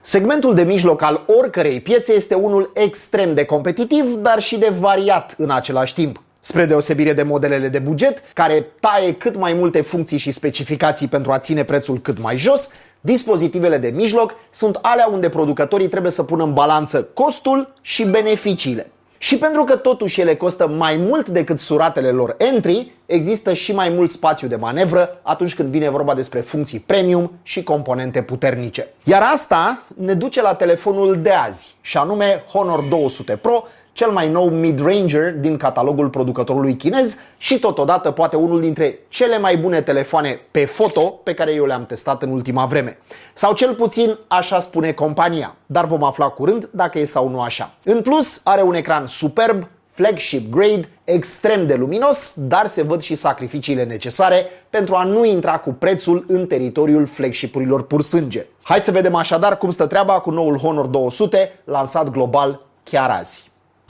Segmentul de mijloc al oricărei piețe este unul extrem de competitiv, dar și de variat în același timp. Spre deosebire de modelele de buget, care taie cât mai multe funcții și specificații pentru a ține prețul cât mai jos, dispozitivele de mijloc sunt alea unde producătorii trebuie să pună în balanță costul și beneficiile. Și pentru că totuși ele costă mai mult decât suratele lor entry, există și mai mult spațiu de manevră atunci când vine vorba despre funcții premium și componente puternice. Iar asta ne duce la telefonul de azi, și anume Honor 200 Pro, cel mai nou mid-ranger din catalogul producătorului chinez și totodată poate unul dintre cele mai bune telefoane pe foto pe care eu le-am testat în ultima vreme. Sau cel puțin așa spune compania, dar vom afla curând dacă e sau nu așa. În plus, are un ecran superb, flagship grade, extrem de luminos, dar se văd și sacrificiile necesare pentru a nu intra cu prețul în teritoriul flagship-urilor pur sânge. Hai să vedem așadar cum stă treaba cu noul Honor 200 lansat global chiar azi.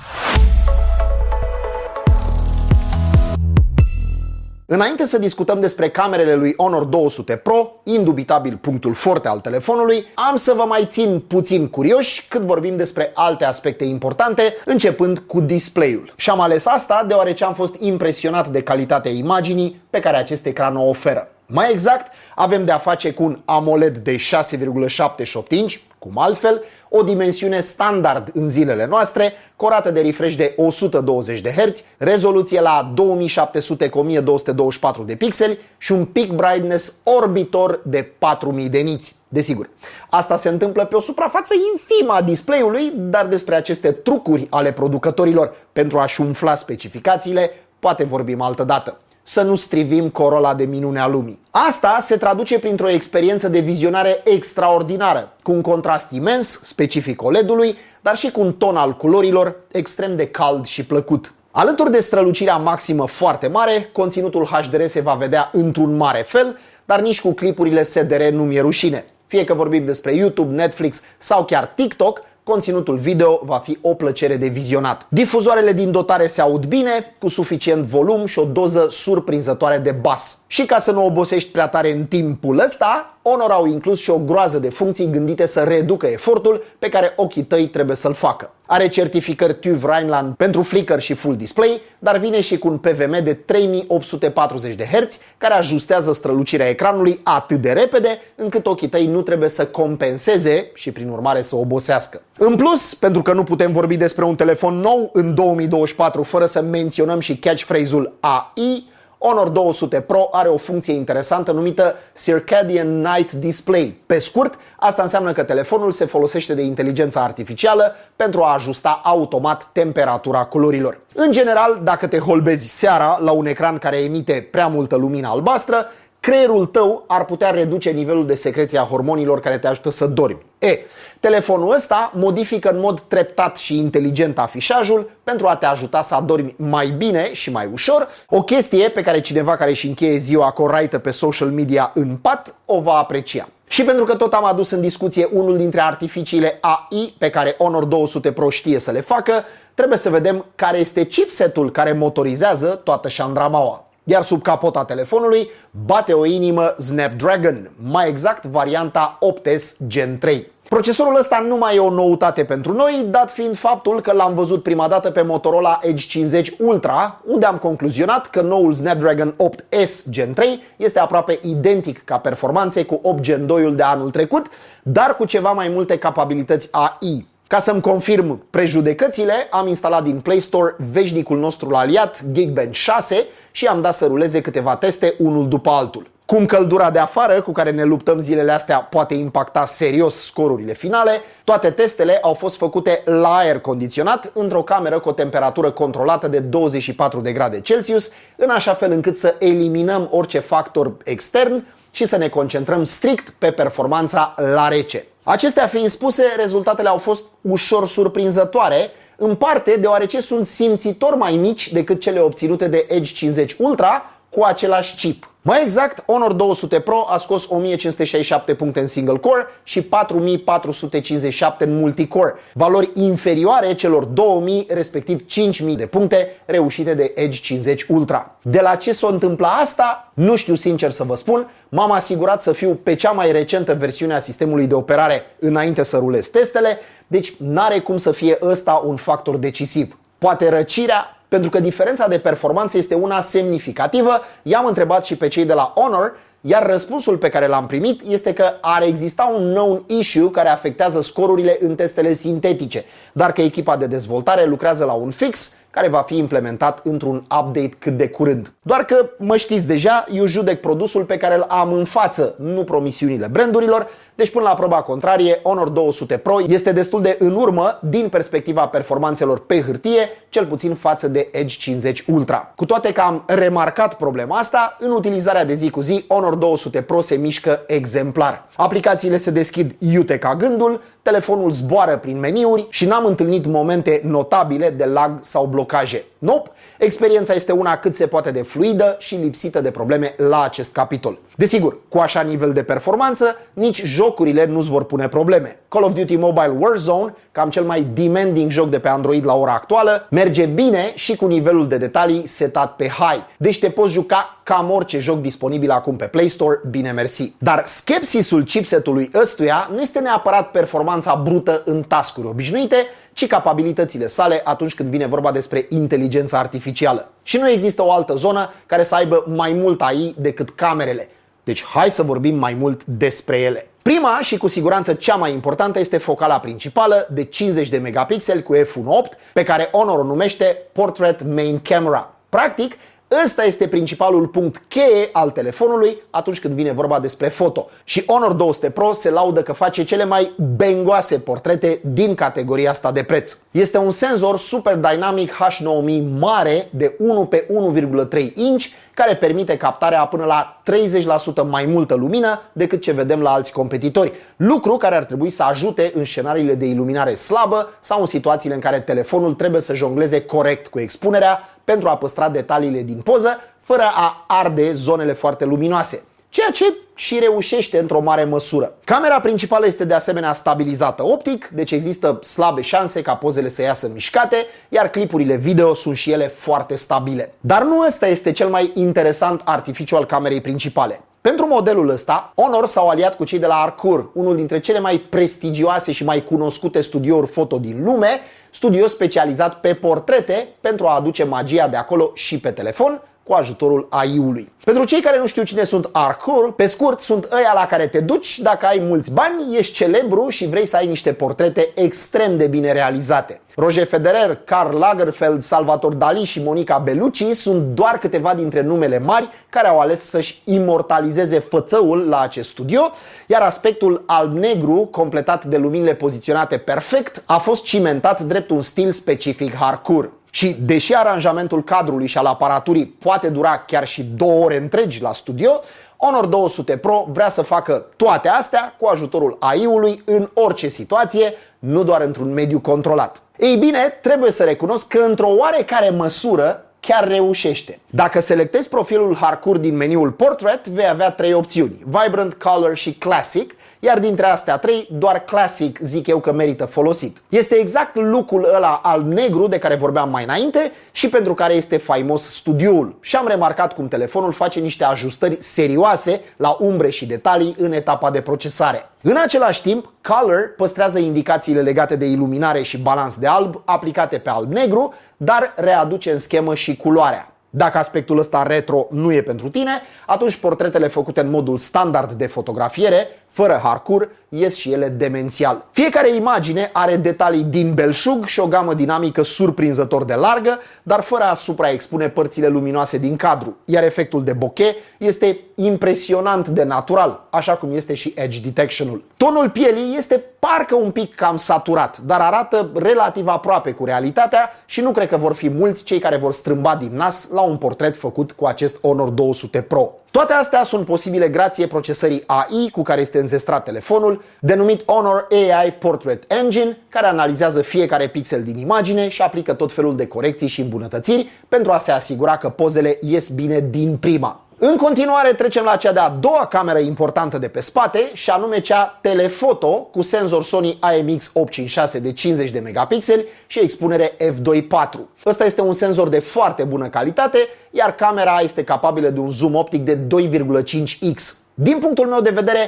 Înainte să discutăm despre camerele lui Honor 200 Pro, indubitabil punctul forte al telefonului, am să vă mai țin puțin curioși cât vorbim despre alte aspecte importante, începând cu display-ul. Și am ales asta deoarece am fost impresionat de calitatea imaginii pe care acest ecran o oferă. Mai exact, avem de a face cu un AMOLED de 6,78 inch, cum altfel, o dimensiune standard în zilele noastre, cu o rată de refresh de 120 de Hz, rezoluție la 2700 x 1224 de pixeli și un peak brightness orbitor de 4000 de niți. Desigur, asta se întâmplă pe o suprafață infimă a display-ului, dar despre aceste trucuri ale producătorilor pentru a-și umfla specificațiile poate vorbim altă dată. Să nu strivim corola de minune a lumii. Asta se traduce printr-o experiență de vizionare extraordinară, cu un contrast imens, specific OLED-ului, dar și cu un ton al culorilor extrem de cald și plăcut. Alături de strălucirea maximă foarte mare, conținutul HDR se va vedea într-un mare fel, dar nici cu clipurile SDR nu mi-e rușine. Fie că vorbim despre YouTube, Netflix sau chiar TikTok, conținutul video va fi o plăcere de vizionat. Difuzoarele din dotare se aud bine, cu suficient volum și o doză surprinzătoare de bas. Și ca să nu obosești prea tare în timpul ăsta, Honor au inclus și o groază de funcții gândite să reducă efortul pe care ochii tăi trebuie să-l facă. Are certificări TÜV Rheinland pentru flicker și full display, dar vine și cu un PVM de 3840 de Hz, care ajustează strălucirea ecranului atât de repede, încât ochii tăi nu trebuie să compenseze și prin urmare să obosească. În plus, pentru că nu putem vorbi despre un telefon nou în 2024 fără să menționăm și catchphrase-ul AI, Honor 200 Pro are o funcție interesantă numită Circadian Night Display. Pe scurt, asta înseamnă că telefonul se folosește de inteligența artificială pentru a ajusta automat temperatura culorilor. În general, dacă te holbezi seara la un ecran care emite prea multă lumină albastră, creierul tău ar putea reduce nivelul de secreție a hormonilor care te ajută să dormi. Telefonul ăsta modifică în mod treptat și inteligent afișajul pentru a te ajuta să adormi mai bine și mai ușor, o chestie pe care cineva care își încheie ziua cu o raită pe social media în pat o va aprecia. Și pentru că tot am adus în discuție unul dintre artificiile AI pe care Honor 200 Pro știe să le facă, trebuie să vedem care este chipsetul care motorizează toată șandramaua. Iar sub capota telefonului bate o inimă Snapdragon, mai exact varianta 8S Gen 3. Procesorul ăsta nu mai e o noutate pentru noi, dat fiind faptul că l-am văzut prima dată pe Motorola Edge 50 Ultra, unde am concluzionat că noul Snapdragon 8S Gen 3 este aproape identic ca performanțe cu 8 Gen 2-ul de anul trecut, dar cu ceva mai multe capabilități AI. Ca să-mi confirm prejudecățile, am instalat din Play Store veșnicul nostru aliat Geekbench 6 și am dat să ruleze câteva teste unul după altul. Cum căldura de afară cu care ne luptăm zilele astea poate impacta serios scorurile finale, toate testele au fost făcute la aer condiționat într-o cameră cu o temperatură controlată de 24 de grade Celsius, în așa fel încât să eliminăm orice factor extern și să ne concentrăm strict pe performanța la rece. Acestea fiind spuse, rezultatele au fost ușor surprinzătoare, în parte deoarece sunt simțitor mai mici decât cele obținute de Edge 50 Ultra cu același chip. Mai exact, Honor 200 Pro a scos 1567 puncte în single core și 4457 în multicore, valori inferioare celor 2000, respectiv 5000 de puncte reușite de Edge 50 Ultra. De la ce s-o întâmpla asta? Nu știu sincer să vă spun, m-am asigurat să fiu pe cea mai recentă versiune a sistemului de operare înainte să rulez testele, deci n-are cum să fie ăsta un factor decisiv. Poate răcirea, pentru că diferența de performanță este una semnificativă. I-am întrebat și pe cei de la Honor, iar răspunsul pe care l-am primit este că ar exista un known issue care afectează scorurile în testele sintetice, dar că echipa de dezvoltare lucrează la un fix care va fi implementat într-un update cât de curând. Doar că, mă știți deja, eu judec produsul pe care îl am în față, nu promisiunile brandurilor, deci până la proba contrarie, Honor 200 Pro este destul de în urmă din perspectiva performanțelor pe hârtie, cel puțin față de Edge 50 Ultra. Cu toate că am remarcat problema asta, în utilizarea de zi cu zi, Honor 200 Pro se mișcă exemplar. Aplicațiile se deschid iute ca gândul, telefonul zboară prin meniuri și n-am întâlnit momente notabile de lag sau blocaje. Nope, experiența este una cât se poate de fluidă și lipsită de probleme la acest capitol. Desigur, cu așa nivel de performanță, nici jocurile nu-ți vor pune probleme. Call of Duty Mobile Warzone, cam cel mai demanding joc de pe Android la ora actuală, merge bine și cu nivelul de detalii setat pe high. Deci te poți juca cam orice joc disponibil acum pe Play Store, bine mersi. Dar skepsisul chipsetului ăstuia nu este neapărat performanța brută în task-uri obișnuite, ci capabilitățile sale atunci când vine vorba despre inteligența artificială. Și nu există o altă zonă care să aibă mai mult AI decât camerele. Deci hai să vorbim mai mult despre ele. Prima și cu siguranță cea mai importantă este focala principală de 50 de megapixeli cu f1.8, pe care Honor o numește Portrait Main Camera. Practic, ăsta este principalul punct cheie al telefonului atunci când vine vorba despre foto. Și Honor 200 Pro se laudă că face cele mai bengoase portrete din categoria asta de preț. Este un senzor Super Dynamic H9000 mare de 1 pe 1,3 inch care permite captarea până la 30% mai multă lumină decât ce vedem la alți competitori. Lucru care ar trebui să ajute în scenariile de iluminare slabă sau în situațiile în care telefonul trebuie să jongleze corect cu expunerea pentru a păstra detaliile din poză, fără a arde zonele foarte luminoase, ceea ce și reușește într-o mare măsură. Camera principală este de asemenea stabilizată optic, deci există slabe șanse ca pozele să iasă mișcate, iar clipurile video sunt și ele foarte stabile. Dar nu ăsta este cel mai interesant artificiu al camerei principale. Pentru modelul ăsta, Honor s-au aliat cu cei de la Arcur, unul dintre cele mai prestigioase și mai cunoscute studiouri foto din lume, studio specializat pe portrete pentru a aduce magia de acolo și pe telefon cu ajutorul AI-ului. Pentru cei care nu știu cine sunt Arcur, pe scurt, sunt ăia la care te duci dacă ai mulți bani, ești celebru și vrei să ai niște portrete extrem de bine realizate. Roger Federer, Karl Lagerfeld, Salvador Dali și Monica Bellucci sunt doar câteva dintre numele mari care au ales să-și imortalizeze fățăul la acest studio, iar aspectul alb-negru, completat de luminile poziționate perfect, a fost cimentat drept un stil specific Arcur. Și deși aranjamentul cadrului și al aparaturii poate dura chiar și 2 ore întregi la studio, Honor 200 Pro vrea să facă toate astea cu ajutorul AI-ului în orice situație, nu doar într-un mediu controlat. Ei bine, trebuie să recunosc că într-o oarecare măsură chiar reușește. Dacă selectezi profilul Harcourt din meniul Portrait, vei avea 3 opțiuni: Vibrant, Color și Classic, iar dintre astea 3, doar Classic zic eu că merită folosit. Este exact look-ul ăla alb-negru de care vorbeam mai înainte și pentru care este faimos studioul. Și am remarcat cum telefonul face niște ajustări serioase la umbre și detalii în etapa de procesare. În același timp, Color păstrează indicațiile legate de iluminare și balans de alb aplicate pe alb-negru, dar readuce în schemă și culoarea. Dacă aspectul ăsta retro nu e pentru tine, atunci portretele făcute în modul standard de fotografiere, fără Harcourt, ies și ele demențial. Fiecare imagine are detalii din belșug și o gamă dinamică surprinzător de largă, dar fără a supraexpune părțile luminoase din cadru, iar efectul de bokeh este impresionant de natural, așa cum este și edge detection-ul. Tonul pielii este parcă un pic cam saturat, dar arată relativ aproape cu realitatea și nu cred că vor fi mulți cei care vor strâmba din nas la un portret făcut cu acest Honor 200 Pro. Toate astea sunt posibile grație procesării AI cu care este înzestrat telefonul, denumit Honor AI Portrait Engine, care analizează fiecare pixel din imagine și aplică tot felul de corecții și îmbunătățiri pentru a se asigura că pozele ies bine din prima. În continuare trecem la cea de-a doua cameră importantă de pe spate și anume cea telefoto cu senzor Sony IMX856 de 50 de megapixeli și expunere f2.4. Ăsta este un senzor de foarte bună calitate, iar camera este capabilă de un zoom optic de 2,5x. Din punctul meu de vedere,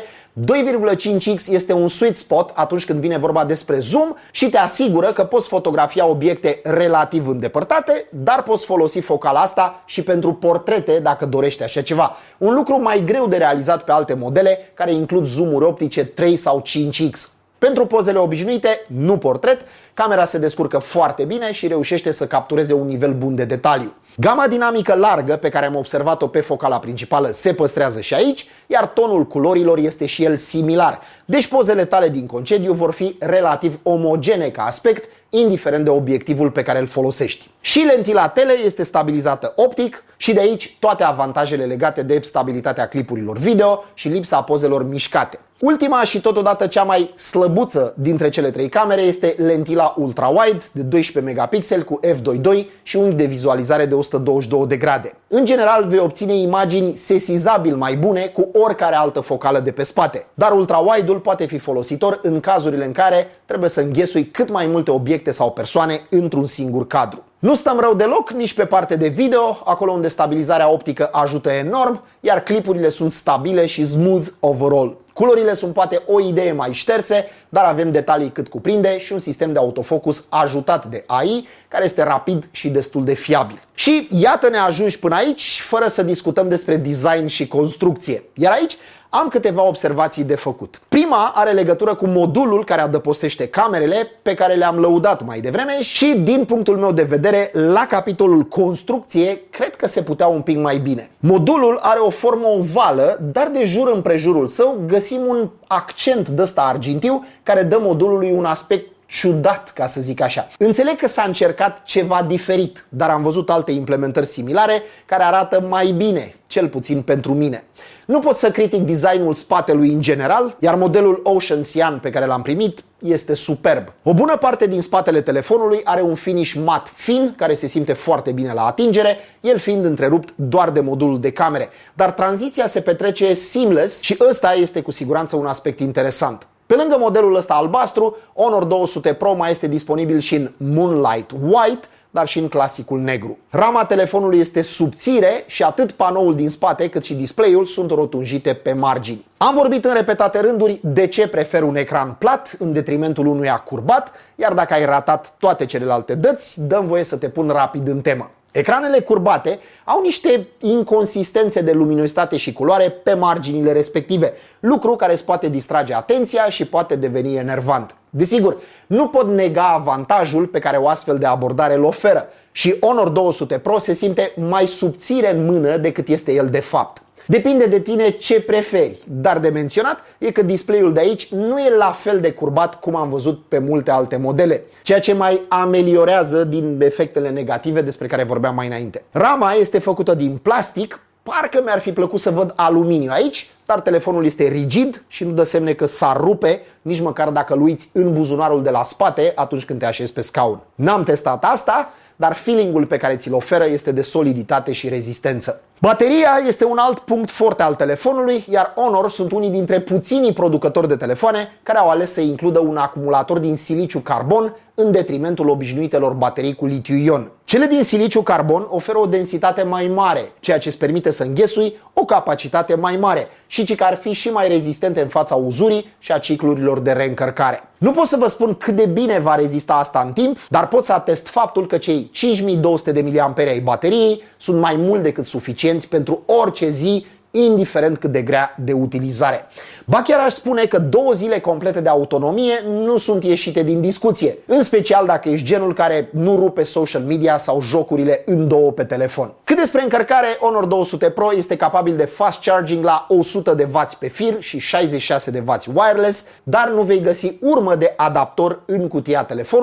2,5x este un sweet spot atunci când vine vorba despre zoom și te asigură că poți fotografia obiecte relativ îndepărtate, dar poți folosi focala asta și pentru portrete dacă dorești așa ceva. Un lucru mai greu de realizat pe alte modele care includ zoomuri optice 3 sau 5x. Pentru pozele obișnuite, nu portret, camera se descurcă foarte bine și reușește să captureze un nivel bun de detaliu. Gama dinamică largă pe care am observat-o pe focala principală se păstrează și aici, iar tonul culorilor este și el similar. Deci pozele tale din concediu vor fi relativ omogene ca aspect, indiferent de obiectivul pe care îl folosești. Și lentila tele este stabilizată optic și de aici toate avantajele legate de stabilitatea clipurilor video și lipsa pozelor mișcate. Ultima și totodată cea mai slăbuță dintre cele trei camere este lentila ultra-wide de 12 megapixeli cu f2.2 și unghi de vizualizare de 122 de grade. În general vei obține imagini sesizabil mai bune cu oricare altă focală de pe spate, dar ultra-wide-ul poate fi folositor în cazurile în care trebuie să înghesui cât mai multe obiecte sau persoane într-un singur cadru. Nu stăm rău deloc nici pe partea de video, acolo unde stabilizarea optică ajută enorm, iar clipurile sunt stabile și smooth overall. Culorile sunt poate o idee mai șterse, dar avem detalii cât cuprinde și un sistem de autofocus ajutat de AI, care este rapid și destul de fiabil. Și iată-ne ajungi până aici, fără să discutăm despre design și construcție. Iar aici am câteva observații de făcut. Prima are legătură cu modulul care adăpostește camerele, pe care le-am lăudat mai devreme și, din punctul meu de vedere, la capitolul construcție, cred că se putea un pic mai bine. Modulul are o formă ovală, dar de jur împrejurul său găsim un accent de ăsta argintiu care dă modulului un aspect ciudat, ca să zic așa. Înțeleg că s-a încercat ceva diferit, dar am văzut alte implementări similare care arată mai bine, cel puțin pentru mine. Nu pot să critic designul spatelui în general, iar modelul Ocean Cyan pe care l-am primit este superb. O bună parte din spatele telefonului are un finish mat fin, care se simte foarte bine la atingere, el fiind întrerupt doar de modulul de camere. Dar tranziția se petrece seamless și ăsta este cu siguranță un aspect interesant. Pe lângă modelul ăsta albastru, Honor 200 Pro mai este disponibil și în Moonlight White, dar și în clasicul negru. Rama telefonului este subțire și atât panoul din spate cât și display-ul sunt rotunjite pe margini. Am vorbit în repetate rânduri de ce prefer un ecran plat în detrimentul unuia curbat, iar dacă ai ratat toate celelalte dăți, dă-mi voie să te pun rapid în temă. Ecranele curbate au niște inconsistențe de luminositate și culoare pe marginile respective, lucru care îți poate distrage atenția și poate deveni enervant. Desigur, nu pot nega avantajul pe care o astfel de abordare îl oferă și Honor 200 Pro se simte mai subțire în mână decât este el de fapt. Depinde de tine ce preferi, dar de menționat e că display-ul de aici nu e la fel de curbat cum am văzut pe multe alte modele, ceea ce mai ameliorează din efectele negative despre care vorbeam mai înainte. Rama este făcută din plastic, parcă mi-ar fi plăcut să văd aluminiu aici, dar telefonul este rigid și nu dă semne că s-ar rupe, nici măcar dacă îl uiți în buzunarul de la spate atunci când te așezi pe scaun. N-am testat asta, dar feeling-ul pe care ți-l oferă este de soliditate și rezistență. Bateria este un alt punct forte al telefonului, iar Honor sunt unii dintre puținii producători de telefoane care au ales să includă un acumulator din siliciu carbon în detrimentul obișnuitelor baterii cu litiu-ion. Cele din siliciu carbon oferă o densitate mai mare, ceea ce îți permite să înghesui o capacitate mai mare și că ar fi și mai rezistente în fața uzurii și a ciclurilor de reîncărcare. Nu pot să vă spun cât de bine va rezista asta în timp, dar pot să atest faptul că cei 5200 de mAh ai bateriei sunt mai mult decât suficienți pentru orice zi, indiferent cât de grea de utilizare. Ba chiar aș spune că 2 zile complete de autonomie nu sunt ieșite din discuție, în special dacă ești genul care nu rupe social media sau jocurile în două pe telefon. Cât despre încărcare, Honor 200 Pro este capabil de fast charging la 100 de W pe fir și 66 de W wireless, dar nu vei găsi urmă de adaptor în cutia telefonului,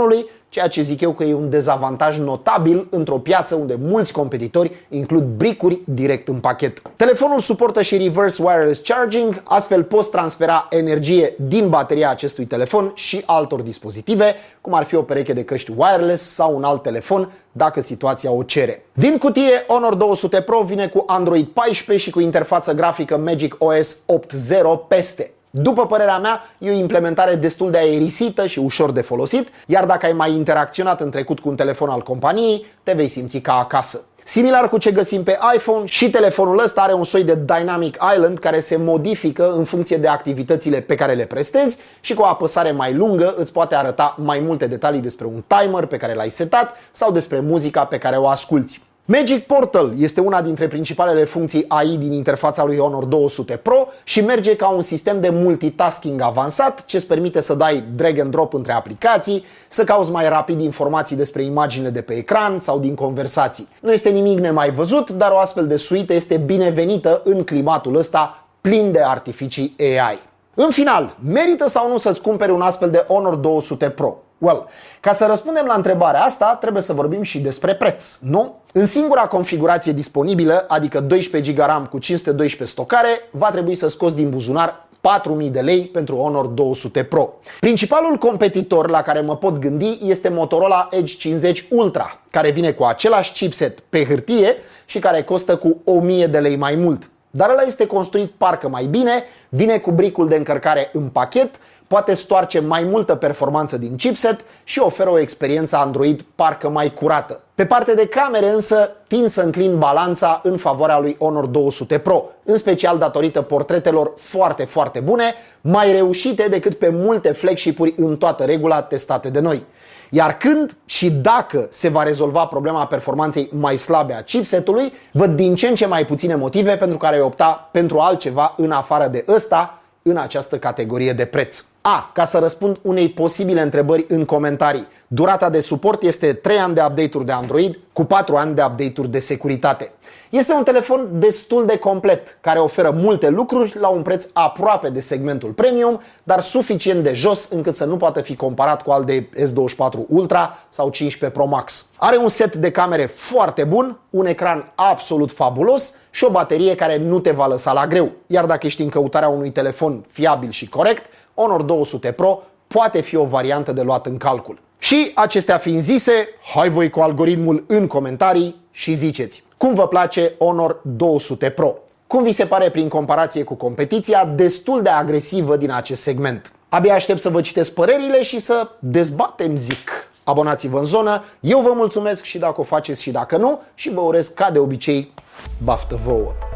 ceea ce zic eu că e un dezavantaj notabil într-o piață unde mulți competitori includ bricuri direct în pachet. Telefonul suportă și reverse wireless charging, astfel poți transfera energie din bateria acestui telefon și altor dispozitive, cum ar fi o pereche de căști wireless sau un alt telefon, dacă situația o cere. Din cutie, Honor 200 Pro vine cu Android 14 și cu interfață grafică Magic OS 8.0 peste. După părerea mea, e o implementare destul de aerisită și ușor de folosit, iar dacă ai mai interacționat în trecut cu un telefon al companiei, te vei simți ca acasă. Similar cu ce găsim pe iPhone, și telefonul ăsta are un soi de Dynamic Island care se modifică în funcție de activitățile pe care le prestezi și cu o apăsare mai lungă îți poate arăta mai multe detalii despre un timer pe care l-ai setat sau despre muzica pe care o asculți. Magic Portal este una dintre principalele funcții AI din interfața lui Honor 200 Pro și merge ca un sistem de multitasking avansat ce îți permite să dai drag and drop între aplicații, să cauți mai rapid informații despre imaginile de pe ecran sau din conversații. Nu este nimic nemai văzut, dar o astfel de suite este binevenită în climatul ăsta plin de artificii AI. În final, merită sau nu să-ți cumperi un astfel de Honor 200 Pro? Well, ca să răspundem la întrebarea asta, trebuie să vorbim și despre preț, nu? În singura configurație disponibilă, adică 12 GB RAM cu 512 stocare, va trebui să scoți din buzunar 4.000 de lei pentru Honor 200 Pro. Principalul competitor la care mă pot gândi este Motorola Edge 50 Ultra, care vine cu același chipset pe hârtie și care costă cu 1.000 de lei mai mult. Dar ăla este construit parcă mai bine, vine cu bricul de încărcare în pachet, poate stoarce mai multă performanță din chipset și oferă o experiență Android parcă mai curată. Pe partea de camere însă tind să înclin balanța în favoarea lui Honor 200 Pro, în special datorită portretelor foarte bune, mai reușite decât pe multe flagship-uri în toată regula testate de noi. Iar când și dacă se va rezolva problema performanței mai slabe a chipsetului, văd din ce în ce mai puține motive pentru care ai opta pentru altceva în afară de ăsta în această categorie de preț. Ca să răspund unei posibile întrebări în comentarii, durata de suport este 3 ani de update-uri de Android cu 4 ani de update-uri de securitate. Este un telefon destul de complet, care oferă multe lucruri la un preț aproape de segmentul premium, dar suficient de jos încât să nu poată fi comparat cu al de S24 Ultra sau 15 Pro Max. Are un set de camere foarte bun, un ecran absolut fabulos și o baterie care nu te va lăsa la greu. Iar dacă ești în căutarea unui telefon fiabil și corect, Honor 200 Pro poate fi o variantă de luat în calcul. Și acestea fiind zise, hai voi cu algoritmul în comentarii și ziceți cum vă place Honor 200 Pro. Cum vi se pare prin comparație cu competiția destul de agresivă din acest segment? Abia aștept să vă citesc părerile și să dezbatem, zic. Abonați-vă în zonă, eu vă mulțumesc și dacă o faceți și dacă nu și vă urez ca de obicei baftă vouă!